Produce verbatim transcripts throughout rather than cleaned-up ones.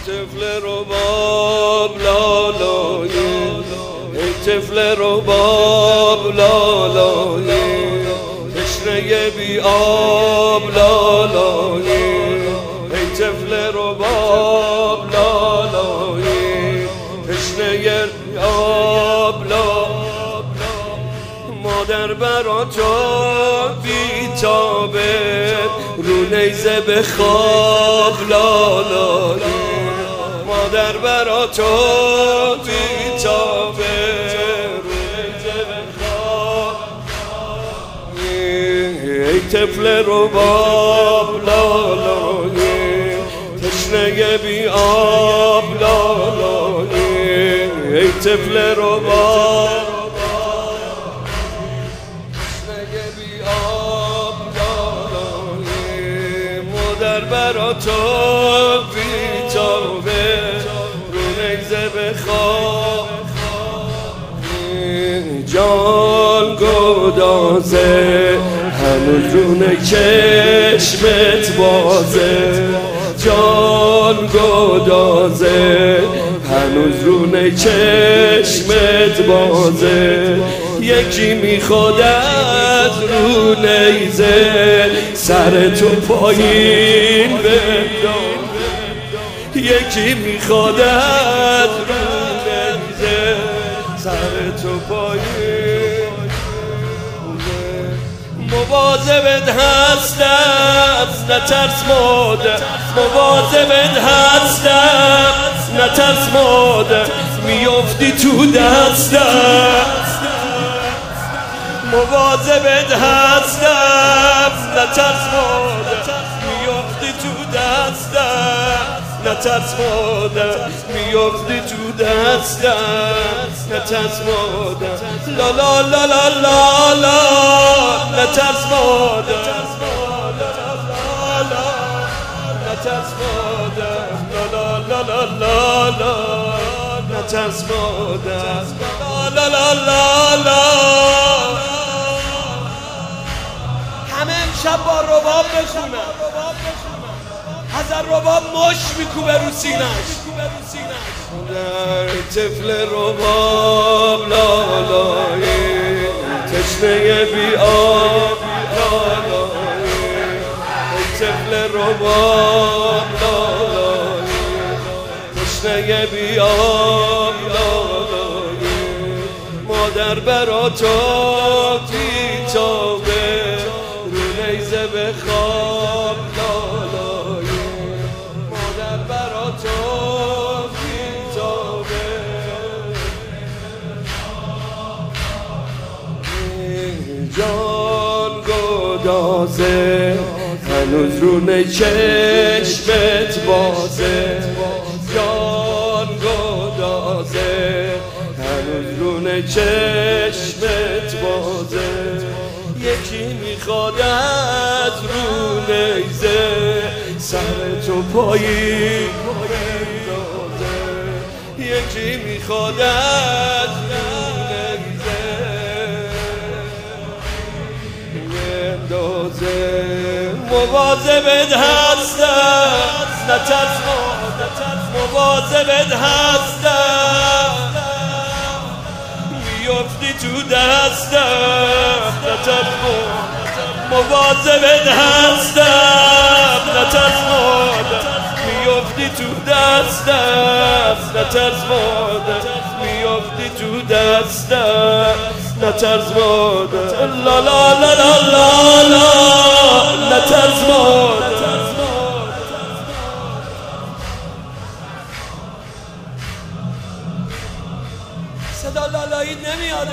طفل رباب لالایی، ای طفل رباب لالایی، تشنه بی آب لالایی، ای طفل رباب لالایی، تشنه بی آب لالایی. مادر برا تو بیتابه رو نیزه به خواب لالایی، مادر برا تو بیتابه رو نیزه به خواب. ای طفل رباب لالایی، تشنه بی آب لالایی، ای طفل رباب در برا تو بیتابه رو نیزه بخواب. جان گدازه هنوز رونه چشمت بازه، جان گدازه هنوز رونه چشمت بازه. یکی میخواد از رو نیزه سر تو پایین بندازه، یکی میخواد از رو نیزه سر تو پایین. مواظبت هستم نترس مادر، مواظبت هستم نترس مادر، میافتی تو دستم. مواظبت هستم نترس مادر، میافتی تو دستم. نترس مادر، میافتی تو دستم. نترس مادر، لا لا لا لا لا لا. نترس مادر، نترس مادر، لا لا لا لا لا. نترس مادر، لا لا لا لا. همه امشب با رباب بخونن، حضر رباب مش میکوبه رو سینش. در طفل رباب لالایی، تشنه بی آب لالایی، طفل رباب لالایی، تشنه بی آب لالایی. مادر برا تو بیتابه رو نیزه به خواب لالایی، مادر برا تو بیتابه. جان گدازه هنوز رونه چشمت بازه، جان گدازه هنوز رونه چشمت بازه. یکی میخواد از رو نیزه سر تو پایین بندازه، یکی میخواد از رو نیزه بندازه. مواظبت هستم نترس مادر، مواظبت هستم میافتی تو دستم. نترس مادر، مواظبت هستم نترس مادر، میافتی تو دستم. نترس مادر، میافتی تو دستم. نترس مادر، لا لا لا لا لا لا. نترس مادر، صدا لالایی نمیاد.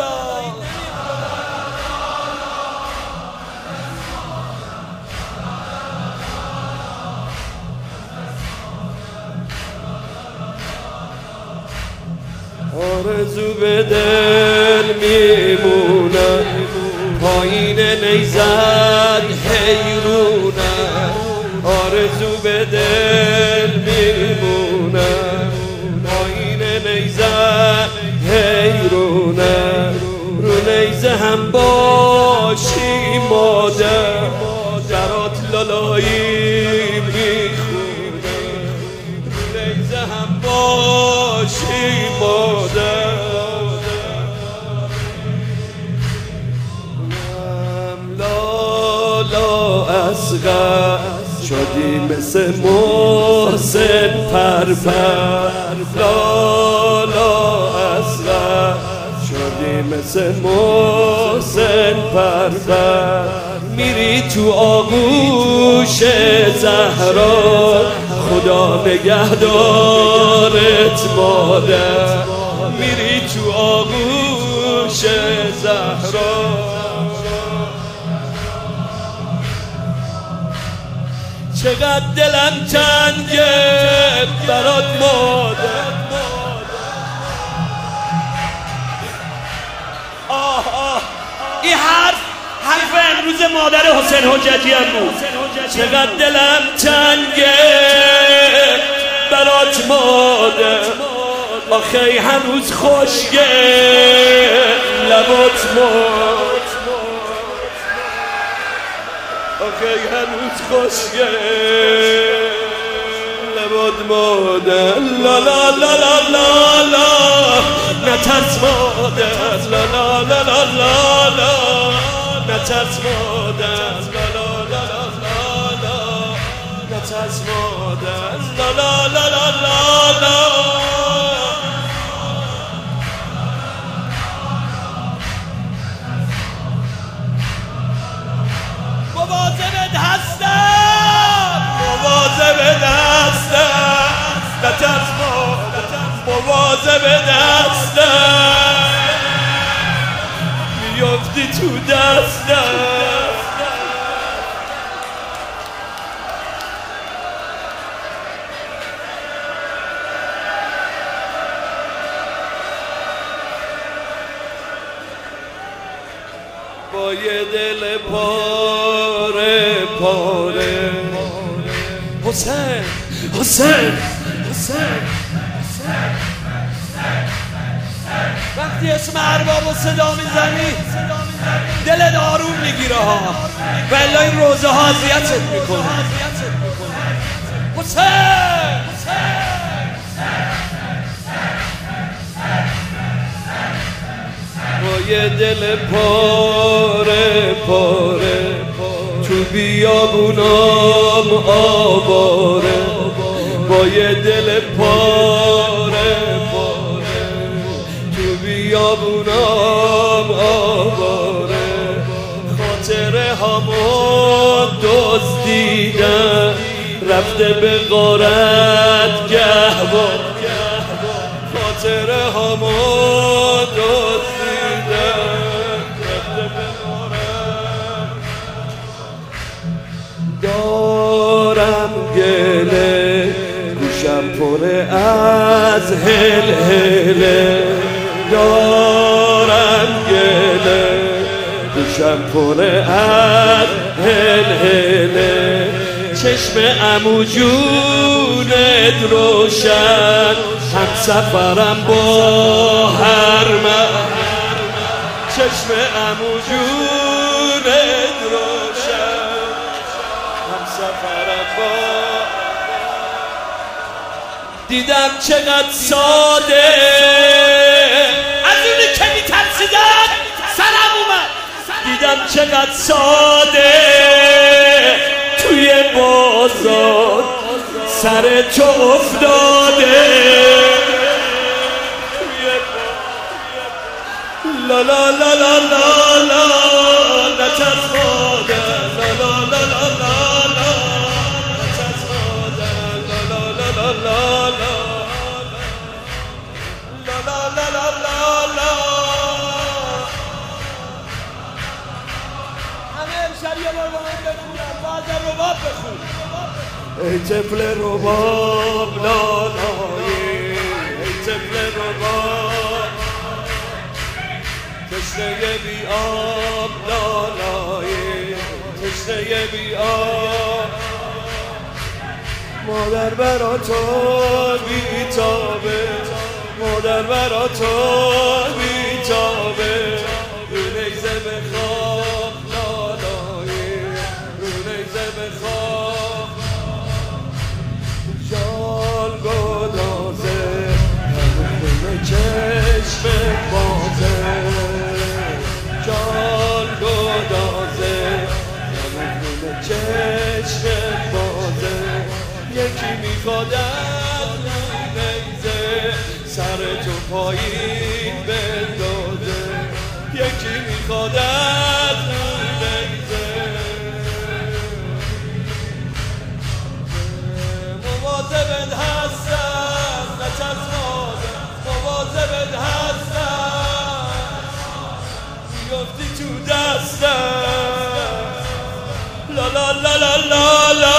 آرزو به دل میمونه پایین نیزت حیرونه، آرزو به دل میمونه پایین نیزت حیرونه. رو نیزه هم باشی مادر، برات لالایی میخونه. رو نیزه شدی مثل محسن پرپر لالا اصغر شدی مثل محسن پرپر میری تو آغوش زهرا خدا نگهدارت مادر میری تو آغوش زهرا چقدر دلم تنگه برات مادر آه آه این حرف حرف امروز مادر حسین حجتی هم بود چقدر دلم تنگه برات مادر آخه هنوز خوشگه لبات مادر آخه هنوز خوشگه لبات مادر لا لا لا لا لا لا نترس مادر لا لا لا لا لا لا نترس مادر لا لا لا لا لا لا نترس مادر لا لا لا لا لا لا مواظبت هستم مواظبت هستم نترس مادر مواظبت هستم میافتی تو دستم با یه دل پاره پاره حسین حسین حسین وقتی اسم ارباب و صدا میزنی دلت آروم میگیره ها ولی این روزه ها اذیتت میکنه حسین با یه دل پاره پاره تو بیابونام آواره با یه دل پاره پاره تو بیابونام آواره خاطره همون دزدیدن رفته به غارت گهوار خاطره همون دزدیدن رفته به غارت دارم گله گوشم پره از هل هله دارم گله گوشم پره از هل هله چشم عمو جونت روشن هم سفرم با هر من چشم عمو جونت روشن هم سفرم با دیدم چقدر ساده از اونی که میترسیدن سرم اومد دیدم چقدر ساده توی بازار سر تو افتاده توی لا لا لا لا لا لا نترس مادر لا لا لا لا لا لا نترس مادر لا لا لا لا لا لا لا لا لا لا لا همه امشب یه بار با من بخونم باز رباب بخون ای طفل رباب لالایی ای طفل رباب تشنه بی آب لالایی تشنه بی آب مادر برا تو بی تابه مادر برا تو بی تابه رو نیزه بخواب لالایی رو نیزه بخواب شال گدازه همه خونه چشم بازه شال گدازه همه خونه چشم بازه یکی میخوادت نیزه سر تو پایین بندازه یکی میخوادت نیزه مواظبت هستم نترس مادر مواظبت هستم بیفتی تو دستم لا لا لا لا لا لا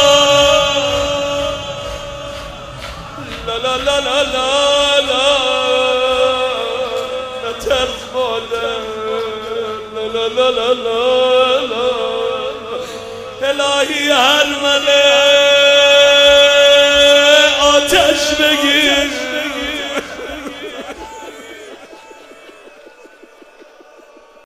لا لا لا لا لا لا نترس مادر لا لا لا لا لا الهی